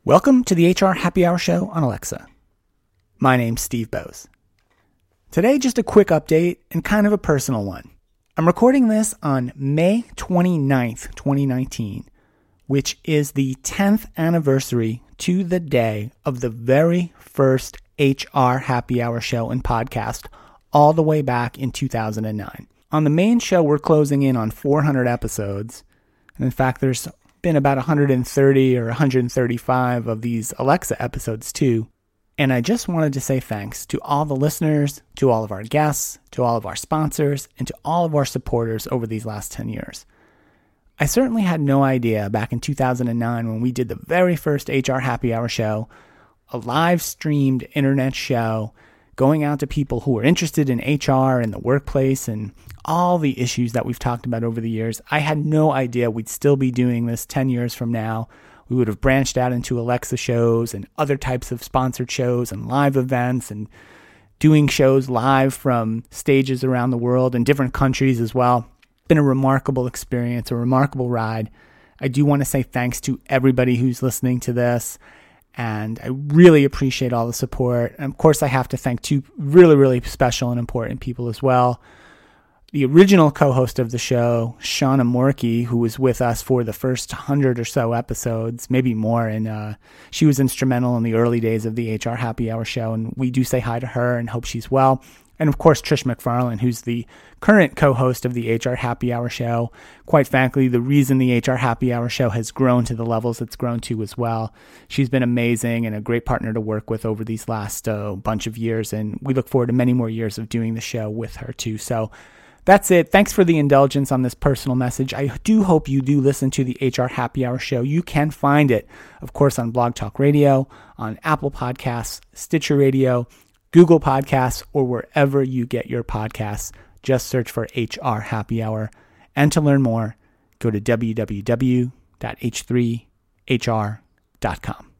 Welcome to the HR Happy Hour Show on Alexa. My name's Steve Bose. Today, just a quick update and kind of a personal one. I'm recording this on May 29th, 2019, which is the 10th anniversary to the day of the very first HR Happy Hour show and podcast all the way back in 2009. On the main show, we're closing in on 400 episodes. And in fact, there's been about 130 or 135 of these Alexa episodes too. And I just wanted to say thanks to all the listeners, to all of our guests, to all of our sponsors, and to all of our supporters over these last 10 years. I certainly had no idea back in 2009 when we did the very first HR Happy Hour show, a live streamed internet show, going out to people who were interested in HR and the workplace and all the issues that we've talked about over the years. I had no idea we'd still be doing this 10 years from now. We would have branched out into Alexa shows and other types of sponsored shows and live events and doing shows live from stages around the world in different countries as well. It's been a remarkable experience, a remarkable ride. I do want to say thanks to everybody who's listening to this. And I really appreciate all the support. And of course, I have to thank two really, really special and important people as well. The original co-host of the show, Shauna Morkey, who was with us for the first 100 or so episodes, maybe more. And she was instrumental in the early days of the HR Happy Hour show. And we do say hi to her and hope she's well. And of course, Trish McFarlane, who's the current co-host of the HR Happy Hour show. Quite frankly, the reason the HR Happy Hour show has grown to the levels it's grown to as well. She's been amazing and a great partner to work with over these last bunch of years. And we look forward to many more years of doing the show with her too. So that's it. Thanks for the indulgence on this personal message. I do hope you do listen to the HR Happy Hour show. You can find it, of course, on Blog Talk Radio, on Apple Podcasts, Stitcher Radio, Google Podcasts, or wherever you get your podcasts. Just search for HR Happy Hour. And to learn more, go to www.h3hr.com.